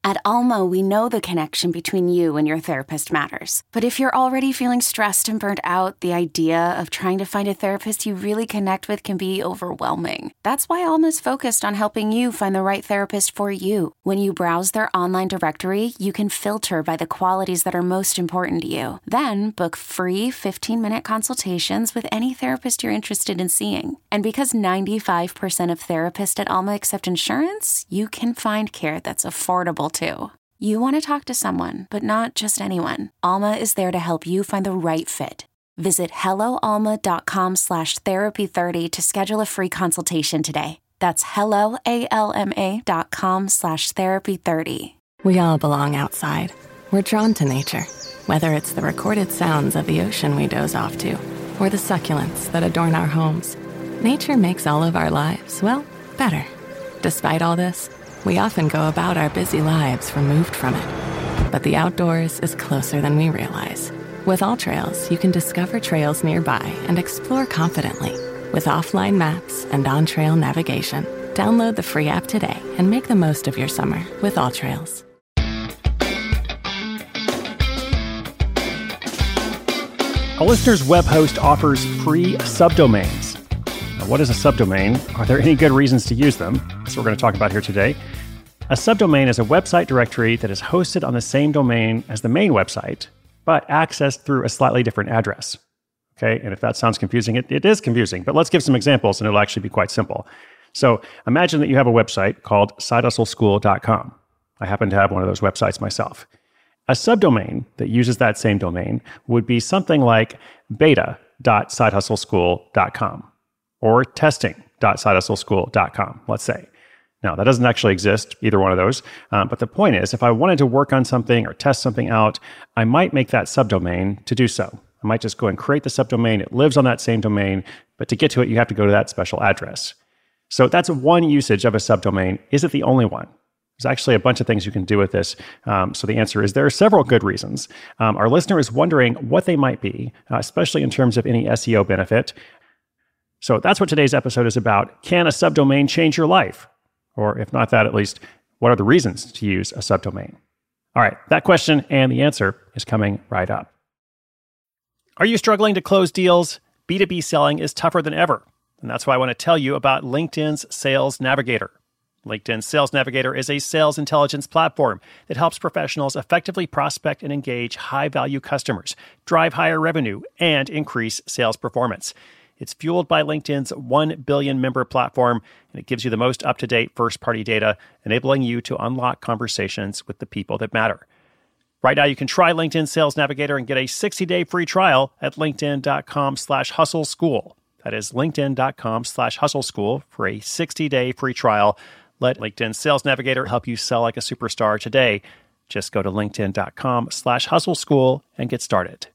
At Alma, we know the connection between you and your therapist matters. But if you're already feeling stressed and burnt out, the idea of trying to find a therapist you really connect with can be overwhelming. That's why Alma's focused on helping you find the right therapist for you. When you browse their online directory, you can filter by the qualities that are most important to you. Then book free 15-minute consultations with any therapist you're interested in seeing. And because 95% of therapists at Alma accept insurance, you can find care that's affordable too. You want to talk to someone, but not just anyone. Alma is there to help you find the right fit. Visit helloalma.com/therapy30 to schedule a free consultation today. That's helloalma.com/therapy30. We all belong outside. We're drawn to nature, whether it's the recorded sounds of the ocean we doze off to, or the succulents that adorn our homes. Nature makes all of our lives, well, better. Despite all this, we often go about our busy lives removed from it. But the outdoors is closer than we realize. With AllTrails, you can discover trails nearby and explore confidently. With offline maps and on-trail navigation, download the free app today and make the most of your summer with AllTrails. A listener's web host offers free subdomains. Now, what is a subdomain? Are there any good reasons to use them? That's what we're going to talk about here today. A subdomain is a website directory that is hosted on the same domain as the main website, but accessed through a slightly different address. Okay, and if that sounds confusing, it is confusing, but let's give some examples and it'll actually be quite simple. So imagine that you have a website called sidehustleschool.com. I happen to have one of those websites myself. A subdomain that uses that same domain would be something like beta.sidehustleschool.com or testing.sidehustleschool.com, let's say. Now, that doesn't actually exist, either one of those. But the point is, if I wanted to work on something or test something out, I might make that subdomain to do so. I might just go and create the subdomain. It lives on that same domain, but to get to it, you have to go to that special address. So that's one usage of a subdomain. Is it the only one? There's actually a bunch of things you can do with this. So the answer is there are several good reasons. Our listener is wondering what they might be, especially in terms of any SEO benefit. So that's what today's episode is about. Can a subdomain change your life? Or if not that, at least, what are the reasons to use a subdomain? All right, that question and the answer is coming right up. Are you struggling to close deals? B2B selling is tougher than ever. And that's why I want to tell you about LinkedIn's Sales Navigator. LinkedIn Sales Navigator is a sales intelligence platform that helps professionals effectively prospect and engage high-value customers, drive higher revenue, and increase sales performance. It's fueled by LinkedIn's 1 billion member platform, and it gives you the most up-to-date first-party data, enabling you to unlock conversations with the people that matter. Right now, you can try LinkedIn Sales Navigator and get a 60-day free trial at linkedin.com/hustleschool. That is linkedin.com/hustleschool for a 60-day free trial. Let LinkedIn Sales Navigator help you sell like a superstar today. Just go to linkedin.com/hustleschool and get started.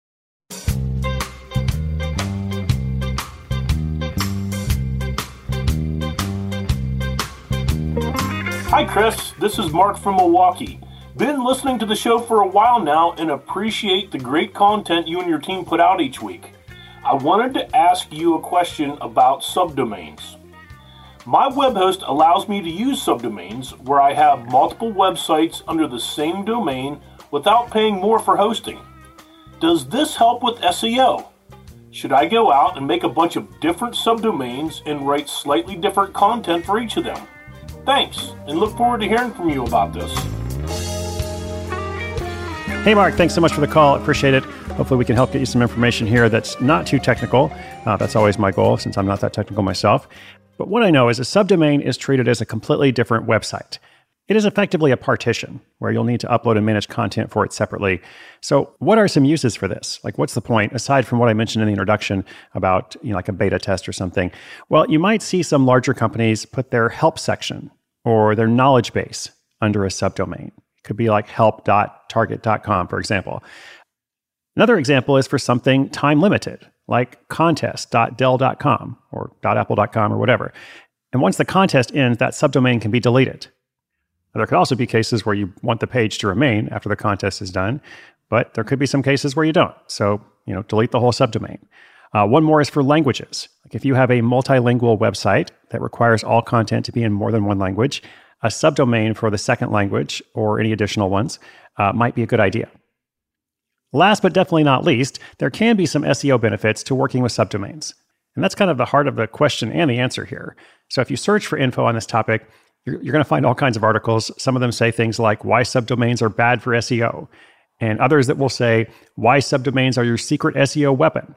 Hi, Chris. This is Mark from Milwaukee. Been listening to the show for a while now and appreciate the great content you and your team put out each week. I wanted to ask you a question about subdomains. My web host allows me to use subdomains where I have multiple websites under the same domain without paying more for hosting. Does this help with SEO? Should I go out and make a bunch of different subdomains and write slightly different content for each of them? Thanks, and look forward to hearing from you about this. Hey, Mark, thanks so much for the call. Appreciate it. Hopefully we can help get you some information here that's not too technical. That's always my goal since I'm not that technical myself. But what I know is a subdomain is treated as a completely different website. It is effectively a partition where you'll need to upload and manage content for it separately. So what are some uses for this? Like, what's the point, aside from what I mentioned in the introduction about, like a beta test or something? Well, you might see some larger companies put their help section or their knowledge base under a subdomain. It could be like help.target.com, for example. Another example is for something time limited, like contest.dell.com or .apple.com or whatever. And once the contest ends, that subdomain can be deleted. Now, there could also be cases where you want the page to remain after the contest is done, but there could be some cases where you don't. So, delete the whole subdomain. One more is for languages. Like if you have a multilingual website that requires all content to be in more than one language, a subdomain for the second language or any additional ones might be a good idea. Last but definitely not least, there can be some SEO benefits to working with subdomains. And that's kind of the heart of the question and the answer here. So if you search for info on this topic, you're going to find all kinds of articles. Some of them say things like why subdomains are bad for SEO, and others that will say why subdomains are your secret SEO weapon.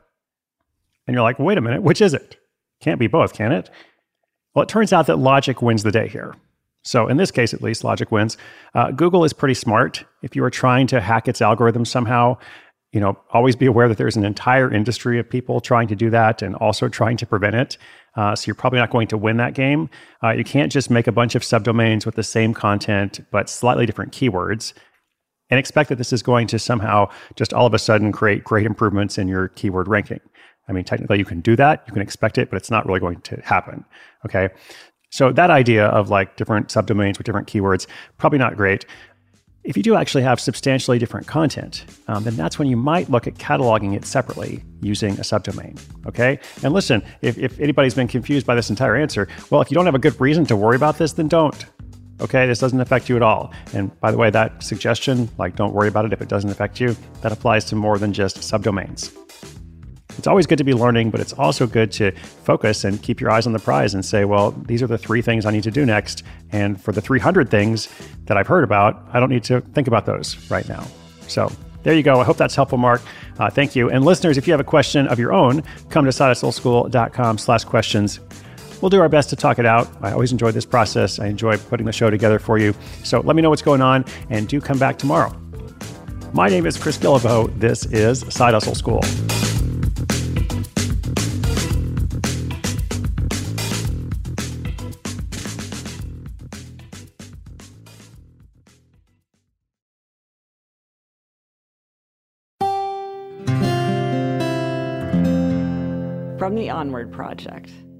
And you're like, wait a minute, which is it? Can't be both, can it? Well, it turns out that logic wins the day here. So in this case, at least, logic wins. Google is pretty smart. If you are trying to hack its algorithm somehow, always be aware that there's an entire industry of people trying to do that and also trying to prevent it. So you're probably not going to win that game. You can't just make a bunch of subdomains with the same content, but slightly different keywords, and expect that this is going to somehow just all of a sudden create great improvements in your keyword ranking. I mean, technically you can do that, you can expect it, but it's not really going to happen, okay? So that idea of like different subdomains with different keywords, probably not great. If you do actually have substantially different content, then that's when you might look at cataloging it separately using a subdomain, okay? And listen, if anybody's been confused by this entire answer, well, if you don't have a good reason to worry about this, then don't, okay? This doesn't affect you at all. And by the way, that suggestion, like don't worry about it if it doesn't affect you, that applies to more than just subdomains. It's always good to be learning, but it's also good to focus and keep your eyes on the prize and say, well, these are the 3 things I need to do next. And for the 300 things that I've heard about, I don't need to think about those right now. So there you go. I hope that's helpful, Mark. Thank you. And listeners, if you have a question of your own, come to sidehustleschool.com/questions. We'll do our best to talk it out. I always enjoy this process. I enjoy putting the show together for you. So let me know what's going on and do come back tomorrow. My name is Chris Guillebeau. This is Side Hustle School. From the Onward Project.